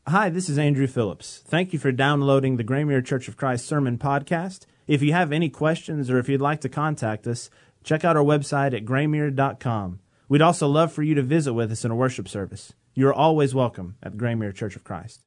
Hi, this is Andrew Phillips. Thank you for downloading the Graymere Church of Christ Sermon Podcast. If you have any questions or if you'd like to contact us, check out our website at graymere.com. We'd also love for you to visit with us in a worship service. You are always welcome at Graymere Church of Christ.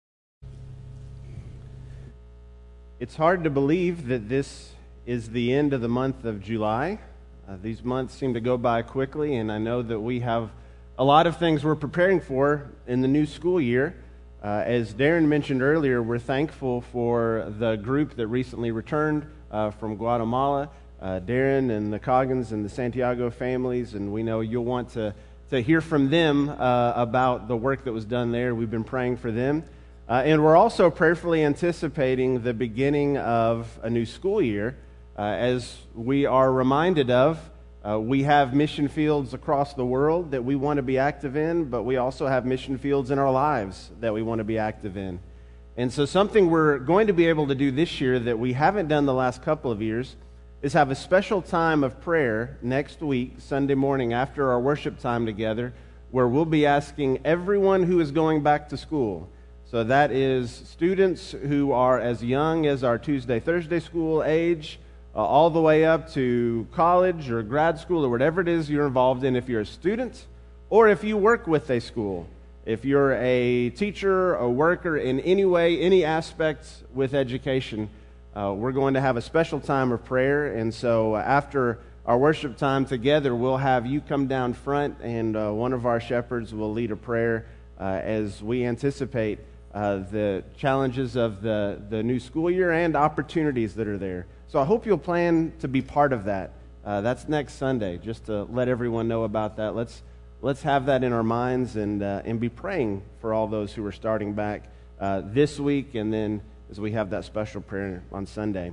It's hard to believe that this is the end of the month of July. These months seem to go by quickly, and I know that we have a lot of things we're preparing for in the new school year. As Darren mentioned earlier, we're thankful for the group that recently returned from Guatemala, Darren and the Coggins and the Santiago families, and we know you'll want to hear from them about the work that was done there. We've been praying for them. And we're also prayerfully anticipating the beginning of a new school year. As we are reminded of, we have mission fields across the world that we want to be active in, but we also have mission fields in our lives that we want to be active in. And so something we're going to be able to do this year that we haven't done the last couple of years is have a special time of prayer next week, Sunday morning, after our worship time together, where we'll be asking everyone who is going back to school. So that is students who are as young as our Tuesday, Thursday school age, all the way up to college or grad school or whatever it is you're involved in if you're a student or if you work with a school. If you're a teacher, a worker in any way, any aspect with education, we're going to have a special time of prayer. And so after our worship time together, we'll have you come down front and one of our shepherds will lead a prayer as we anticipate the challenges of the new school year and opportunities that are there. So I hope you'll plan to be part of that. That's next Sunday, just to let everyone know about that. Let's have that in our minds and be praying for all those who are starting back this week, and then as we have that special prayer on Sunday.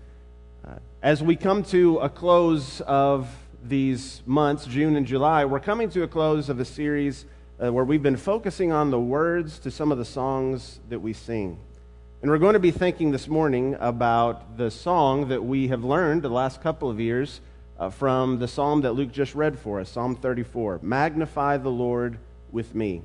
As we come to a close of these months, June and July, we're coming to a close of a series where we've been focusing on the words to some of the songs that we sing. And we're going to be thinking this morning about the song that we have learned the last couple of years from the psalm that Luke just read for us, Psalm 34, Magnify the Lord with me.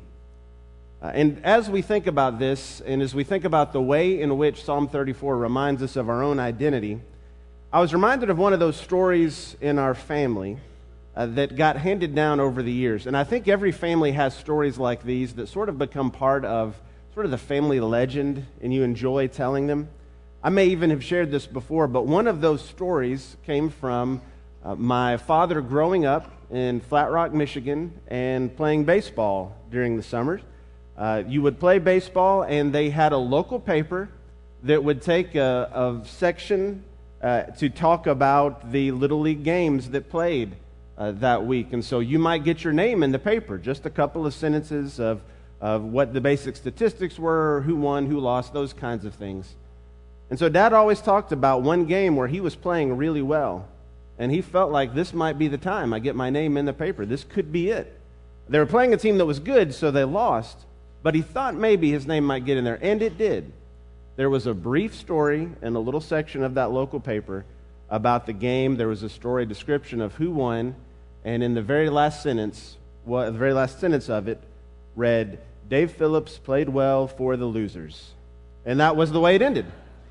And as we think about this, and as we think about the way in which Psalm 34 reminds us of our own identity, I was reminded of one of those stories in our family that got handed down over the years. And I think every family has stories like these that sort of become part of sort of the family legend, and you enjoy telling them. I may even have shared this before, but one of those stories came from my father growing up in Flat Rock, Michigan, and playing baseball during the summers. You would play baseball, and they had a local paper that would take a section to talk about the Little League games that played that week. And so you might get your name in the paper, just a couple of sentences of what the basic statistics were, who won, who lost, those kinds of things. And so Dad always talked about one game where he was playing really well, and he felt like this might be the time I get my name in the paper. This could be it. They were playing a team that was good, so they lost, but he thought maybe his name might get in there, and it did. There was a brief story in a little section of that local paper about the game. There was a story description of who won, and in the very last sentence, the very last sentence of it read, Dave Phillips played well for the losers. And that was the way it ended.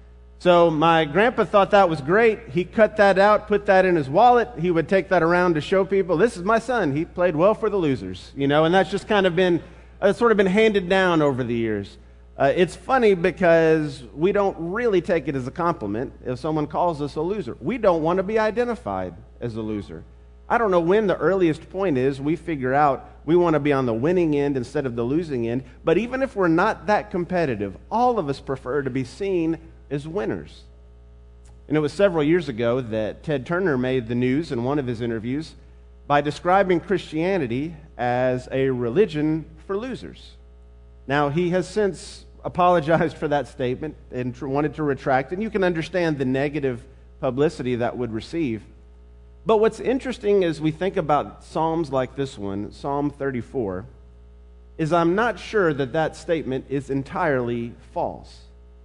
So my grandpa thought that was great. He cut that out, put that in his wallet. He would take that around to show people, this is my son. He played well for the losers. And that's just kind of been, sort of been handed down over the years. It's funny because we don't really take it as a compliment if someone calls us a loser. We don't want to be identified as a loser. I don't know when the earliest point is we figure out we want to be on the winning end instead of the losing end. But even if we're not that competitive, all of us prefer to be seen as winners. And it was several years ago that Ted Turner made the news in one of his interviews by describing Christianity as a religion for losers. Now, he has since apologized for that statement and wanted to retract, and you can understand the negative publicity that would receive. But what's interesting as we think about Psalms like this one, Psalm 34, is I'm not sure that that statement is entirely false.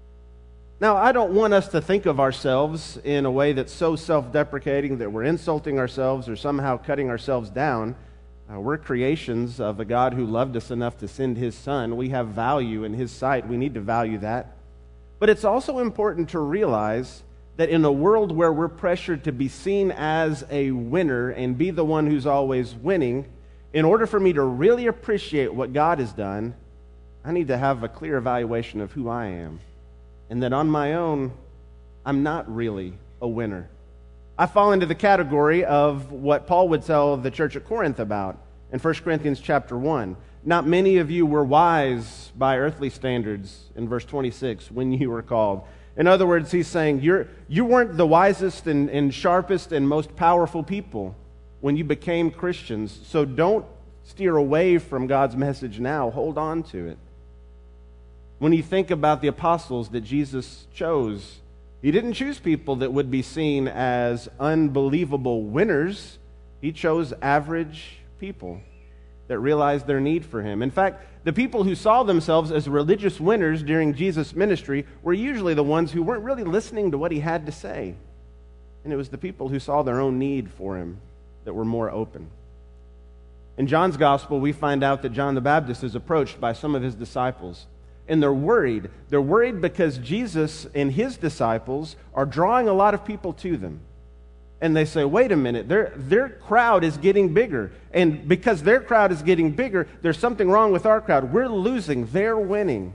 Now, I don't want us to think of ourselves in a way that's so self-deprecating that we're insulting ourselves or somehow cutting ourselves down. We're creations of a God who loved us enough to send His Son. We have value in His sight. We need to value that. But it's also important to realize that in a world where we're pressured to be seen as a winner and be the one who's always winning, in order for me to really appreciate what God has done, I need to have a clear evaluation of who I am. And that on my own, I'm not really a winner. I fall into the category of what Paul would tell the church at Corinth about in 1 Corinthians chapter 1. Not many of you were wise by earthly standards, in verse 26, when you were called. In other words, he's saying you weren't the wisest and sharpest and most powerful people when you became Christians, so don't steer away from God's message now. Hold on to it. When you think about the apostles that Jesus chose, He didn't choose people that would be seen as unbelievable winners. He chose average people that realized their need for Him. In fact, the people who saw themselves as religious winners during Jesus' ministry were usually the ones who weren't really listening to what He had to say. And it was the people who saw their own need for Him that were more open. In John's Gospel, we find out that John the Baptist is approached by some of his disciples. And they're worried. They're worried because Jesus and His disciples are drawing a lot of people to them. And they say, wait a minute, their crowd is getting bigger. And because their crowd is getting bigger, there's something wrong with our crowd. We're losing. They're winning.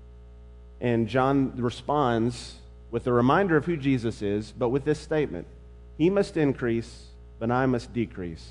And John responds with a reminder of who Jesus is, but with this statement: He must increase, but I must decrease.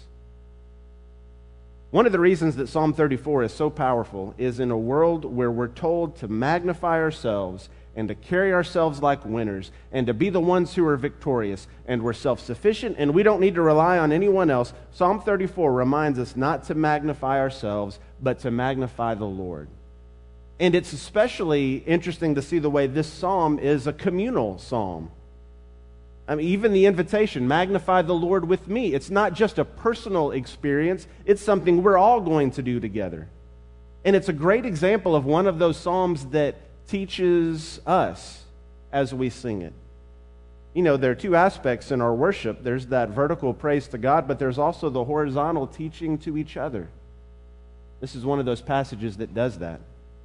One of the reasons that Psalm 34 is so powerful is in a world where we're told to magnify ourselves and to carry ourselves like winners and to be the ones who are victorious, and we're self-sufficient and we don't need to rely on anyone else. Psalm 34 reminds us not to magnify ourselves, but to magnify the Lord. And it's especially interesting to see the way this psalm is a communal psalm. I mean, even the invitation, magnify the Lord with me, it's not just a personal experience, it's something we're all going to do together. And it's a great example of one of those psalms that teaches us as we sing it. You know, there are two aspects in our worship. There's that vertical praise to God, but there's also the horizontal teaching to each other. This is one of those passages that does that.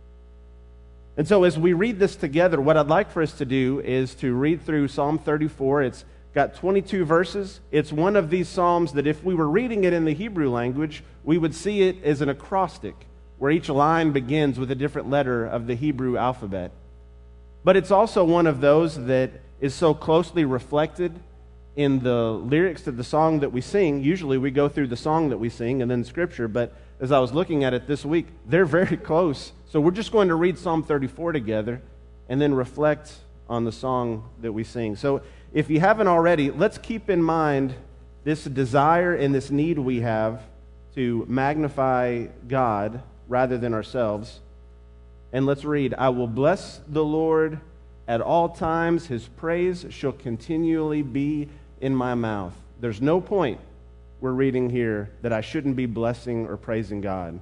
And so as we read this together, what I'd like for us to do is to read through Psalm 34. It's got 22 verses. It's one of these psalms that if we were reading it in the Hebrew language, we would see it as an acrostic, where each line begins with a different letter of the Hebrew alphabet. But it's also one of those that is so closely reflected in the lyrics to the song that we sing. Usually we go through the song that we sing and then Scripture, but as I was looking at it this week, they're very close. So we're just going to read Psalm 34 together and then reflect on the song that we sing. So if you haven't already, let's keep in mind this desire and this need we have to magnify God rather than ourselves. And let's read, I will bless the Lord at all times. His praise shall continually be in my mouth. There's no point we're reading here that I shouldn't be blessing or praising God.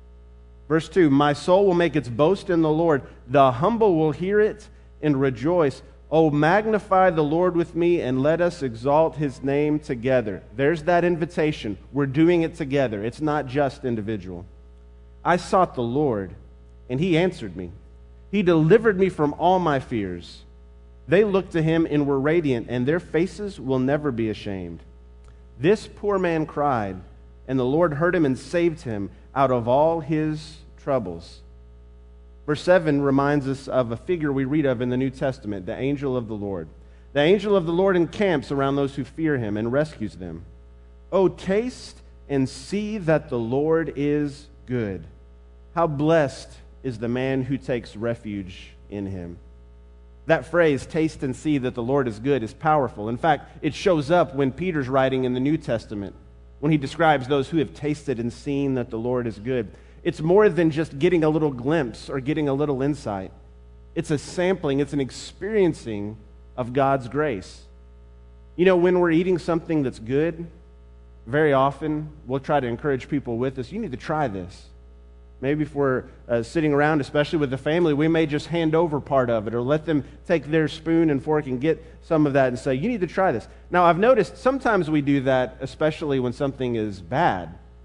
Verse 2, my soul will make its boast in the Lord. The humble will hear it and rejoice. Oh, magnify the Lord with me and let us exalt His name together. There's that invitation. We're doing it together. It's not just individual. I sought the Lord, and He answered me. He delivered me from all my fears. They looked to Him and were radiant, and their faces will never be ashamed. This poor man cried, and the Lord heard him and saved him out of all his troubles. Verse 7 reminds us of a figure we read of in the New Testament, the angel of the Lord. The angel of the Lord encamps around those who fear Him and rescues them. Oh, taste and see that the Lord is good. How blessed is the man who takes refuge in Him. That phrase, taste and see that the Lord is good, is powerful. In fact, it shows up when Peter's writing in the New Testament, when he describes those who have tasted and seen that the Lord is good. It's more than just getting a little glimpse or getting a little insight. It's a sampling, it's an experiencing of God's grace. You know, when we're eating something that's good, very often we'll try to encourage people with us, you need to try this. Maybe if we're sitting around, especially with the family, we may just hand over part of it or let them take their spoon and fork and get some of that and say, you need to try this. Now, I've noticed sometimes we do that, especially when something is bad.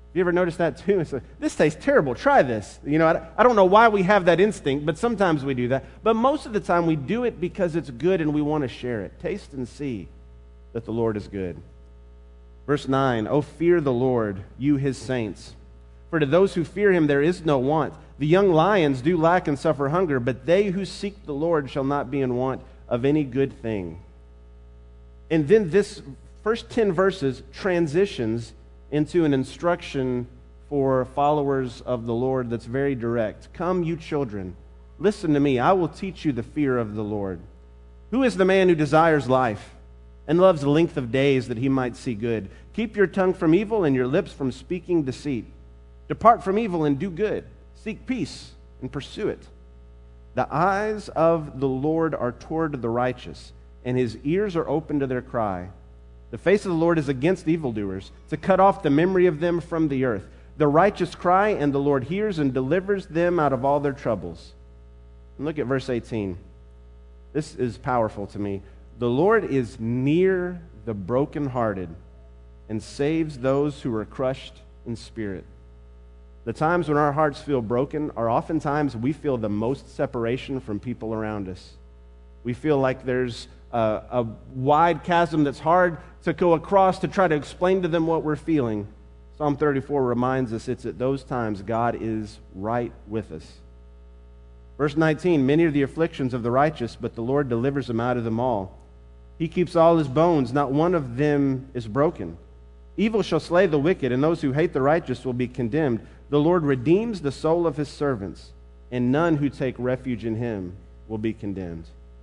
you ever noticed that too? It's like, this tastes terrible. Try this. I don't know why we have that instinct, but sometimes we do that. But most of the time we do it because it's good and we want to share it. Taste and see that the Lord is good. Verse 9, "O fear the Lord, you his saints. For to those who fear him there is no want. The young lions do lack and suffer hunger, but they who seek the Lord shall not be in want of any good thing." And then this first 10 verses transitions into an instruction for followers of the Lord that's very direct. "Come, you children, listen to me. I will teach you the fear of the Lord. Who is the man who desires life and loves length of days that he might see good? Keep your tongue from evil and your lips from speaking deceit. Depart from evil and do good. Seek peace and pursue it. The eyes of the Lord are toward the righteous, and his ears are open to their cry. The face of the Lord is against evildoers, to cut off the memory of them from the earth. The righteous cry, and the Lord hears and delivers them out of all their troubles." And look at verse 18. This is powerful to me. "The Lord is near the brokenhearted and saves those who are crushed in spirit." The times when our hearts feel broken are oftentimes we feel the most separation from people around us. We feel like there's a wide chasm that's hard to go across to try to explain to them what we're feeling. Psalm 34 reminds us it's at those times God is right with us. Verse 19, "Many are the afflictions of the righteous, but the Lord delivers them out of them all. He keeps all his bones, not one of them is broken. Evil shall slay the wicked, and those who hate the righteous will be condemned. The Lord redeems the soul of his servants, and none who take refuge in him will be condemned."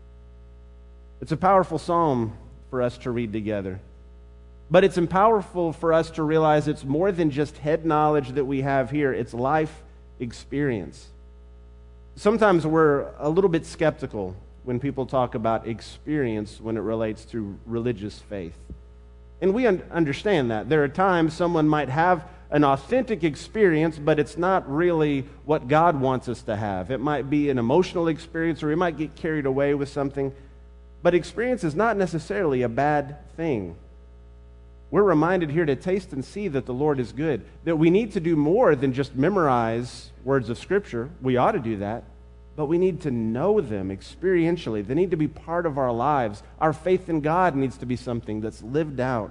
It's a powerful psalm for us to read together. But it's powerful for us to realize it's more than just head knowledge that we have here. It's life experience. Sometimes we're a little bit skeptical when people talk about experience when it relates to religious faith. And we understand that. There are times someone might have an authentic experience, but it's not really what God wants us to have. It might be an emotional experience, or we might get carried away with something. But experience is not necessarily a bad thing. We're reminded here to taste and see that the Lord is good, that we need to do more than just memorize words of Scripture. We ought to do that, but we need to know them experientially. They need to be part of our lives. Our faith in God needs to be something that's lived out.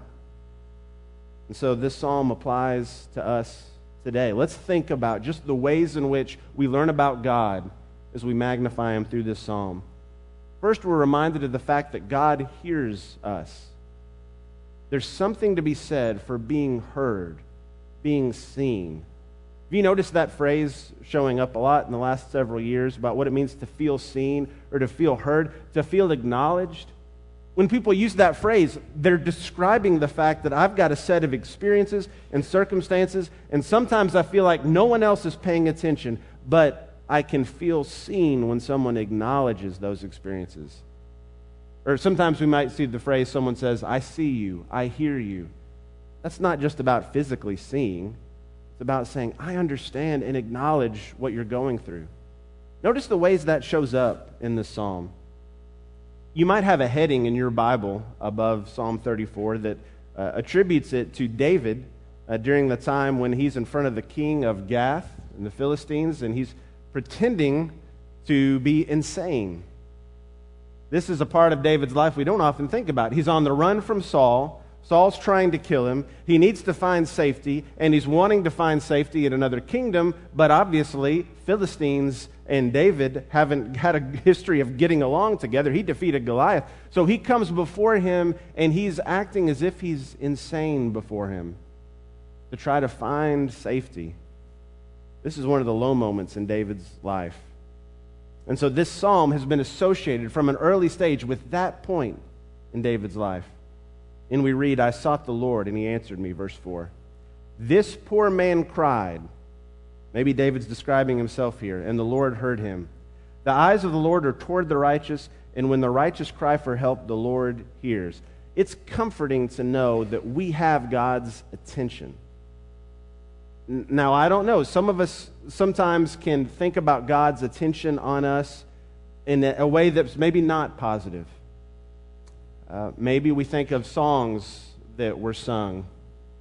And so this psalm applies to us today. Let's think about just the ways in which we learn about God as we magnify him through this psalm. First, we're reminded of the fact that God hears us. There's something to be said for being heard, being seen. Have you noticed that phrase showing up a lot in the last several years about what it means to feel seen or to feel heard, to feel acknowledged? When people use that phrase, they're describing the fact that I've got a set of experiences and circumstances, and sometimes I feel like no one else is paying attention, but I can feel seen when someone acknowledges those experiences. Or sometimes we might see the phrase, someone says, I see you, I hear you. That's not just about physically seeing. It's about saying, I understand and acknowledge what you're going through. Notice the ways that shows up in this psalm. You might have a heading in your Bible above Psalm 34 that attributes it to David during the time when he's in front of the king of Gath and the Philistines, and he's pretending to be insane. This is a part of David's life we don't often think about. He's on the run from Saul. Saul's trying to kill him. He needs to find safety, and he's wanting to find safety in another kingdom, but obviously Philistines and David haven't had a history of getting along together. He defeated Goliath. So he comes before him, and he's acting as if he's insane before him to try to find safety. This is one of the low moments in David's life. And so this psalm has been associated from an early stage with that point in David's life. And we read, I sought the Lord, and he answered me, verse 4. This poor man cried. Maybe David's describing himself here, and the Lord heard him. The eyes of the Lord are toward the righteous, and when the righteous cry for help, the Lord hears. It's comforting to know that we have God's attention. Now, I don't know. Some of us sometimes can think about God's attention on us in a way that's maybe not positive. Maybe we think of songs that were sung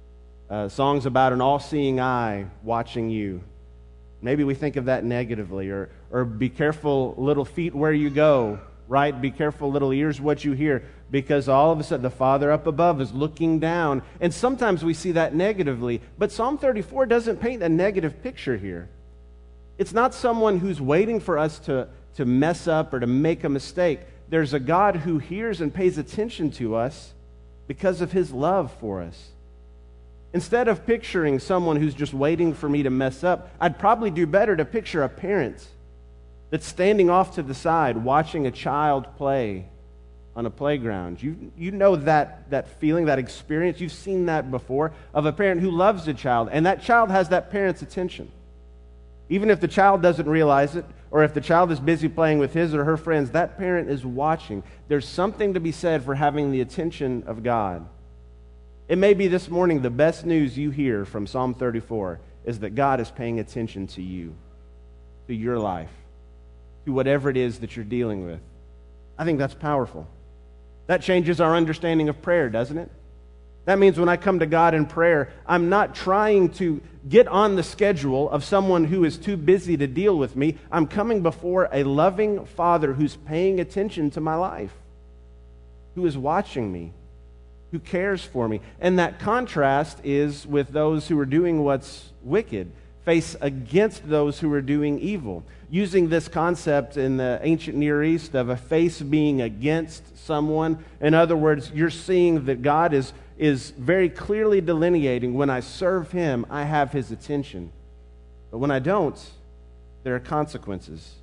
songs about an all-seeing eye watching you. Maybe we think of that negatively, or be careful, little feet, where you go, right? Be careful, little ears, what you hear, because all of a sudden the Father up above is looking down. And sometimes we see that negatively, but Psalm 34 doesn't paint a negative picture here. It's not someone who's waiting for us to mess up or to make a mistake. There's a God who hears and pays attention to us because of His love for us. Instead of picturing someone who's just waiting for me to mess up, I'd probably do better to picture a parent that's standing off to the side watching a child play on a playground. You know that feeling, that experience. You've seen that before, of a parent who loves a child, and that child has that parent's attention. Even if the child doesn't realize it, or if the child is busy playing with his or her friends, that parent is watching. There's something to be said for having the attention of God. It may be this morning the best news you hear from Psalm 34 is that God is paying attention to you, to your life, to whatever it is that you're dealing with. I think that's powerful. That changes our understanding of prayer, doesn't it? That means when I come to God in prayer, I'm not trying to get on the schedule of someone who is too busy to deal with me. I'm coming before a loving Father who's paying attention to my life, who is watching me, who cares for me. And that contrast is with those who are doing what's wicked, face against those who are doing evil. Using this concept in the ancient Near East of a face being against someone. In other words, you're seeing that God is very clearly delineating, when I serve Him, I have His attention. But when I don't, there are consequences.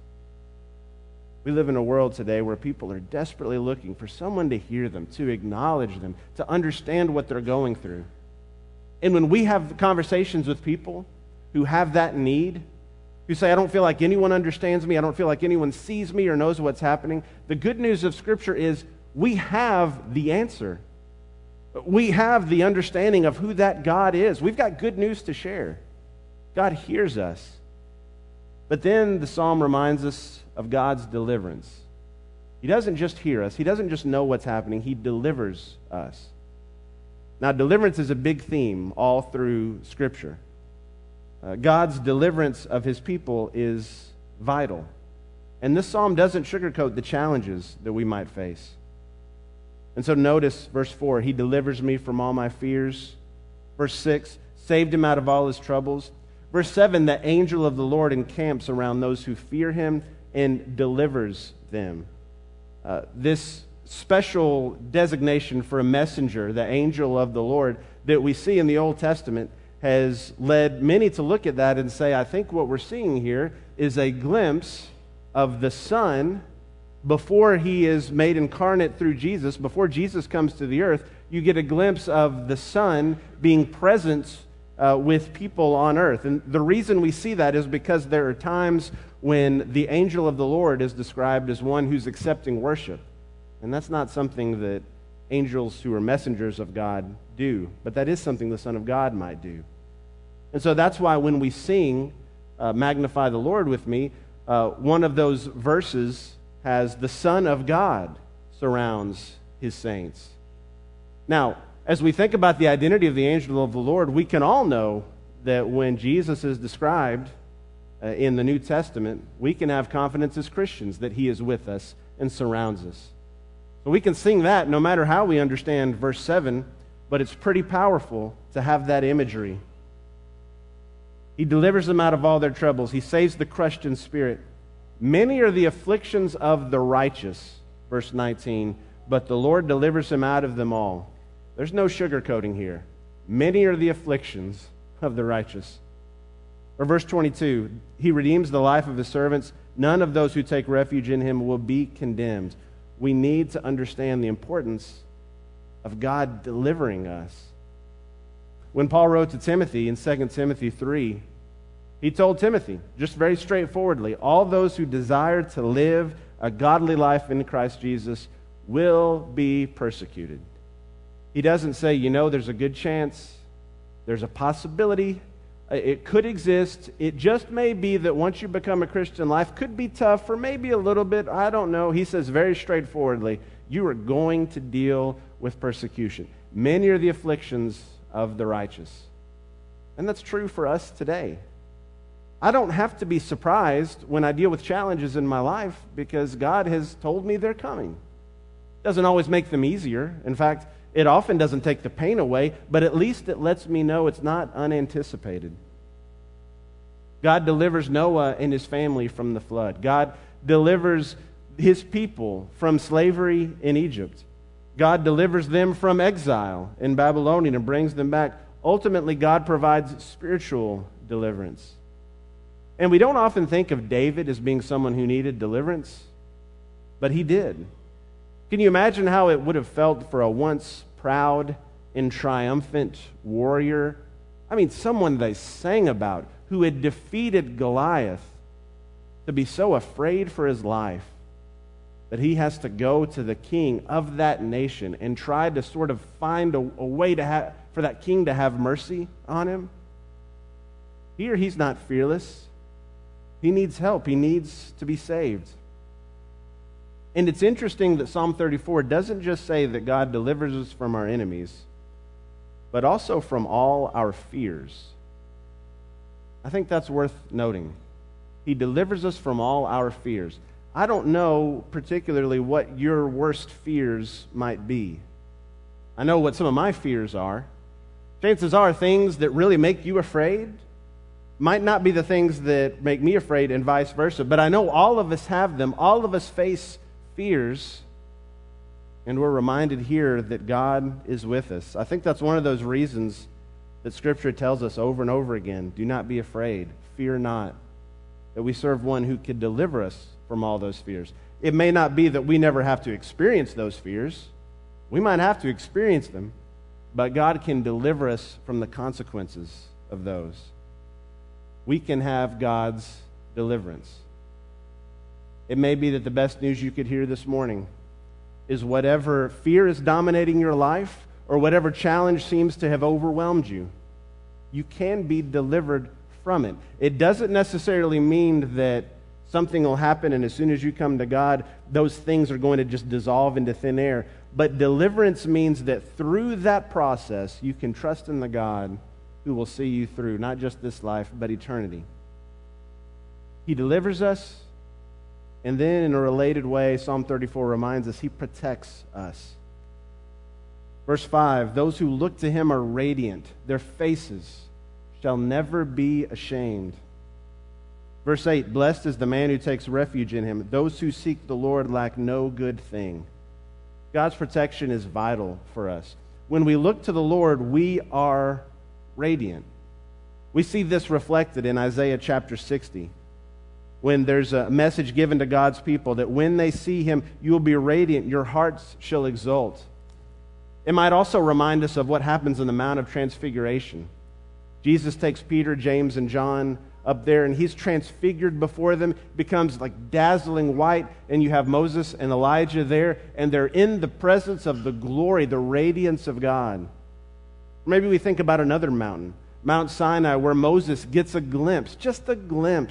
We live in a world today where people are desperately looking for someone to hear them, to acknowledge them, to understand what they're going through. And when we have conversations with people who have that need, who say, I don't feel like anyone understands me, I don't feel like anyone sees me or knows what's happening, the good news of Scripture is we have the answer. We have the understanding of who that God is. We've got good news to share. God hears us. But then the psalm reminds us of God's deliverance. He doesn't just hear us. He doesn't just know what's happening. He delivers us. Now, deliverance is a big theme all through Scripture. God's deliverance of His people is vital. And this psalm doesn't sugarcoat the challenges that we might face. And so notice verse 4, He delivers me from all my fears. Verse 6, saved him out of all his troubles. Verse 7, the angel of the Lord encamps around those who fear Him and delivers them. This special designation for a messenger, the angel of the Lord, that we see in the Old Testament has led many to look at that and say, I think what we're seeing here is a glimpse of the Son before He is made incarnate through Jesus. Before Jesus comes to the earth, you get a glimpse of the Son being present with people on earth. And the reason we see that is because there are times when the angel of the Lord is described as one who's accepting worship. And that's not something that angels who are messengers of God do, but that is something the Son of God might do. And so that's why when we sing Magnify the Lord with me, one of those verses has the Son of God surrounds His saints. Now, as we think about the identity of the angel of the Lord, we can all know that when Jesus is described in the New Testament, we can have confidence as Christians that He is with us and surrounds us. So we can sing that no matter how we understand verse 7, but it's pretty powerful to have that imagery. He delivers them out of all their troubles. He saves the crushed in spirit. Many are the afflictions of the righteous, verse 19, but the Lord delivers him out of them all. There's no sugarcoating here. Many are the afflictions of the righteous. Or verse 22, He redeems the life of His servants. None of those who take refuge in Him will be condemned. We need to understand the importance of God delivering us. When Paul wrote to Timothy in 2 Timothy 3, he told Timothy, just very straightforwardly, all those who desire to live a godly life in Christ Jesus will be persecuted. He doesn't say, there's a good chance, there's a possibility, it could exist. It just may be that once you become a Christian, life could be tough for maybe a little bit. I don't know. He says very straightforwardly, you are going to deal with persecution. Many are the afflictions of the righteous. And that's true for us today. I don't have to be surprised when I deal with challenges in my life because God has told me they're coming. It doesn't always make them easier. In fact, it often doesn't take the pain away, but at least it lets me know it's not unanticipated. God delivers Noah and his family from the flood. God delivers his people from slavery in Egypt. God delivers them from exile in Babylon and brings them back. Ultimately, God provides spiritual deliverance. And we don't often think of David as being someone who needed deliverance, but he did. Can you imagine how it would have felt for a once proud and triumphant warrior? I mean, someone they sang about who had defeated Goliath, to be so afraid for his life that he has to go to the king of that nation and try to sort of find a way to for that king to have mercy on him. Here, he's not fearless. He needs help. He needs to be saved. And it's interesting that Psalm 34 doesn't just say that God delivers us from our enemies, but also from all our fears. I think that's worth noting. He delivers us from all our fears. I don't know particularly what your worst fears might be. I know what some of my fears are. Chances are things that really make you afraid might not be the things that make me afraid and vice versa. But I know all of us have them. All of us face fears. And we're reminded here that God is with us. I think that's one of those reasons that Scripture tells us over and over again, do not be afraid, fear not, that we serve one who could deliver us from all those fears. It may not be that we never have to experience those fears. We might have to experience them, but God can deliver us from the consequences of those. We can have God's deliverance. It may be that the best news you could hear this morning is whatever fear is dominating your life or whatever challenge seems to have overwhelmed you, you can be delivered from it. It doesn't necessarily mean that something will happen and as soon as you come to God, those things are going to just dissolve into thin air. But deliverance means that through that process, you can trust in the God who will see you through, not just this life, but eternity. He delivers us, and then in a related way, Psalm 34 reminds us, He protects us. Verse 5, those who look to Him are radiant. Their faces shall never be ashamed. Verse 8, blessed is the man who takes refuge in Him. Those who seek the Lord lack no good thing. God's protection is vital for us. When we look to the Lord, we are radiant. We see this reflected in Isaiah chapter 60, when there's a message given to God's people that when they see Him, you will be radiant, your hearts shall exult. It might also remind us of what happens in the Mount of Transfiguration. Jesus takes Peter, James, and John up there, and He's transfigured before them, becomes like dazzling white, and you have Moses and Elijah there, and they're in the presence of the glory, the radiance of God. Maybe we think about another mountain, Mount Sinai, where Moses gets a glimpse, just the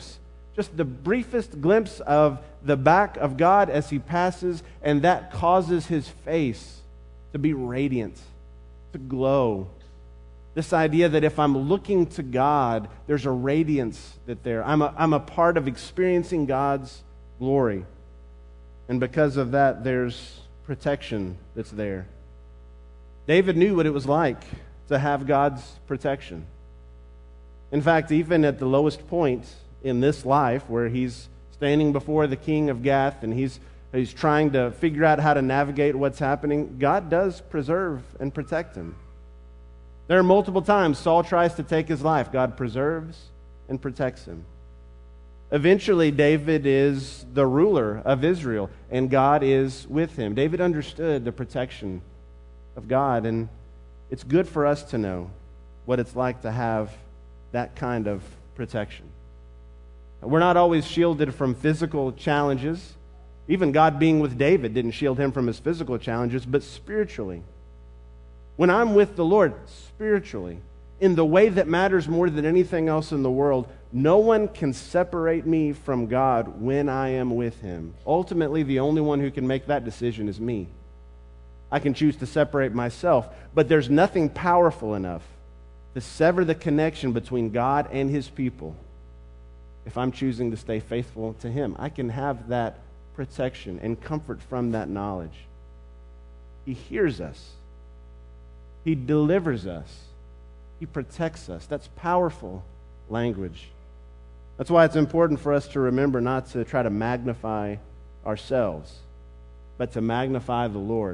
briefest glimpse of the back of God as he passes, and that causes his face to be radiant, to glow. This idea that if I'm looking to God, there's a radiance that there. I'm a part of experiencing God's glory. And because of that, there's protection that's there. David knew what it was like to have God's protection. In fact, even at the lowest point in this life, where he's standing before the king of Gath and he's trying to figure out how to navigate what's happening, God does preserve and protect him. There are multiple times Saul tries to take his life. God preserves and protects him. Eventually, David is the ruler of Israel, and God is with him. David understood the protection of God, and it's good for us to know what it's like to have that kind of protection. We're not always shielded from physical challenges. Even God being with David didn't shield him from his physical challenges, but spiritually. When I'm with the Lord, spiritually, in the way that matters more than anything else in the world, no one can separate me from God when I am with Him. Ultimately, the only one who can make that decision is me. I can choose to separate myself, but there's nothing powerful enough to sever the connection between God and his people if I'm choosing to stay faithful to him. I can have that protection and comfort from that knowledge. He hears us. He delivers us. He protects us. That's powerful language. That's why it's important for us to remember not to try to magnify ourselves, but to magnify the Lord.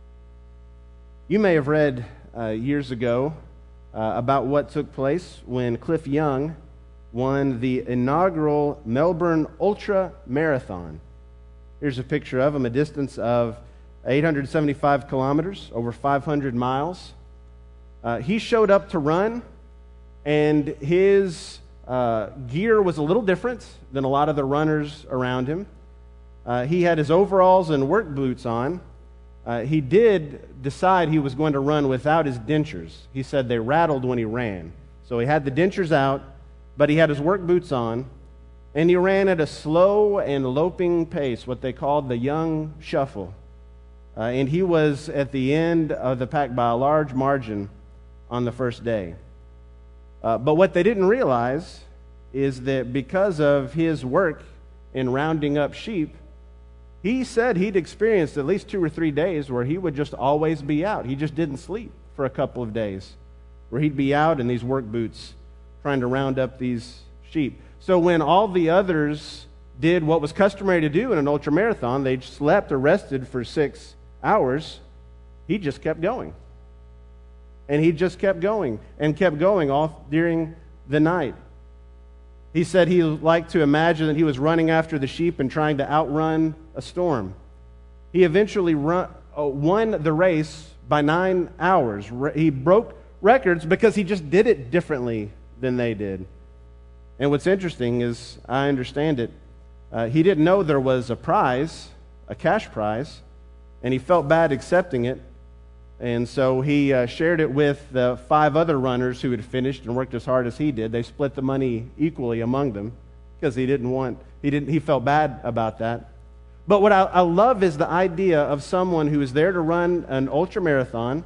You may have read years ago about what took place when Cliff Young won the inaugural Melbourne Ultra Marathon. Here's a picture of him, a distance of 875 kilometers, over 500 miles. He showed up to run, and his gear was a little different than a lot of the runners around him. He had his overalls and work boots on. He did decide he was going to run without his dentures. He said they rattled when he ran. So he had the dentures out, but he had his work boots on, and he ran at a slow and loping pace, what they called the Young Shuffle. And he was at the end of the pack by a large margin on the first day. But what they didn't realize is that because of his work in rounding up sheep, he said he'd experienced at least 2 or 3 days where he would just always be out. He just didn't sleep for a couple of days, where he'd be out in these work boots trying to round up these sheep. So when all the others did what was customary to do in an ultramarathon, they slept or rested for 6 hours, he just kept going. And he just kept going and kept going all during the night. He said he liked to imagine that he was running after the sheep and trying to outrun a storm. He eventually won the race by 9 hours. He broke records because he just did it differently than they did. And what's interesting is, I understand it, he didn't know there was a prize, a cash prize, and he felt bad accepting it. And so he shared it with the 5 other runners who had finished and worked as hard as he did. They split the money equally among them because he felt bad about that. But what I love is the idea of someone who is there to run an ultramarathon.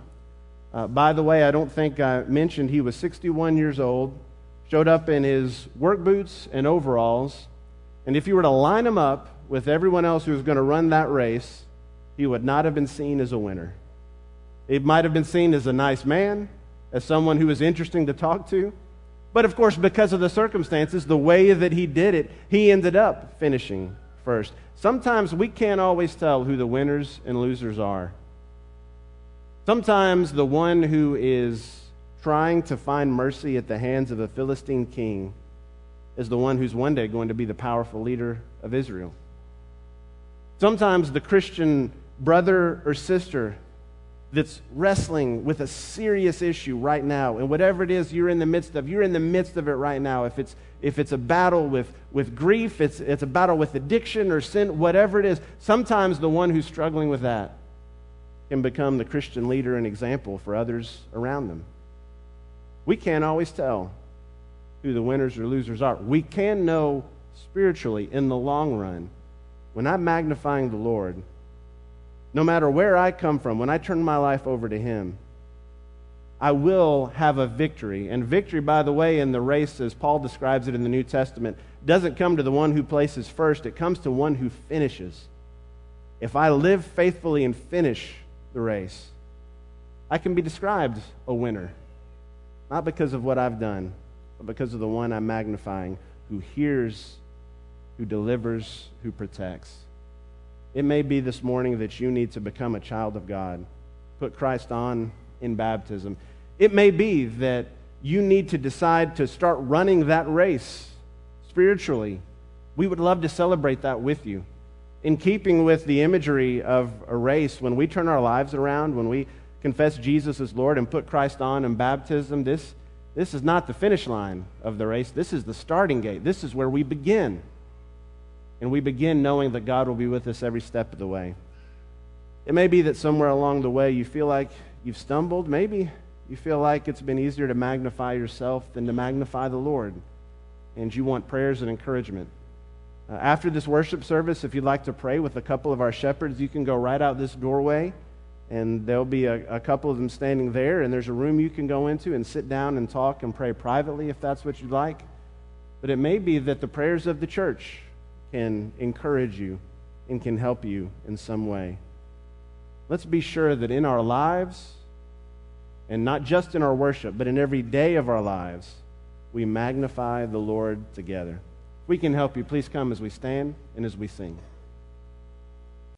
By the way, I don't think I mentioned he was 61 years old, showed up in his work boots and overalls, and if you were to line him up with everyone else who was going to run that race, he would not have been seen as a winner. He might have been seen as a nice man, as someone who was interesting to talk to, but of course, because of the circumstances, the way that he did it, he ended up finishing first. Sometimes we can't always tell who the winners and losers are. Sometimes the one who is trying to find mercy at the hands of a Philistine king is the one who's one day going to be the powerful leader of Israel. Sometimes the Christian brother or sister that's wrestling with a serious issue right now, and whatever it is you're in the midst of it right now. If it's a battle with grief, it's a battle with addiction or sin, whatever it is, sometimes the one who's struggling with that can become the Christian leader and example for others around them. We can't always tell who the winners or losers are. We can know spiritually in the long run, when I'm magnifying the Lord, no matter where I come from, when I turn my life over to Him, I will have a victory. And victory, by the way, in the race, as Paul describes it in the New Testament, doesn't come to the one who places first. It comes to one who finishes. If I live faithfully and finish the race, I can be described a winner. Not because of what I've done, but because of the one I'm magnifying, who hears, who delivers, who protects. It may be this morning that you need to become a child of God, put Christ on in baptism. It may be that you need to decide to start running that race spiritually. We would love to celebrate that with you. In keeping with the imagery of a race, when we turn our lives around, when we confess Jesus as Lord and put Christ on in baptism, this is not the finish line of the race. This is the starting gate. This is where we begin. And we begin knowing that God will be with us every step of the way. It may be that somewhere along the way you feel like you've stumbled. Maybe you feel like it's been easier to magnify yourself than to magnify the Lord. And you want prayers and encouragement. After this worship service, if you'd like to pray with a couple of our shepherds, you can go right out this doorway, And there'll be a couple of them standing there, and there's a room you can go into and sit down and talk and pray privately if that's what you'd like. But it may be that the prayers of the church can encourage you and can help you in some way. Let's be sure that in our lives, and not just in our worship, but in every day of our lives, we magnify the Lord together. If we can help you, please come as we stand and as we sing.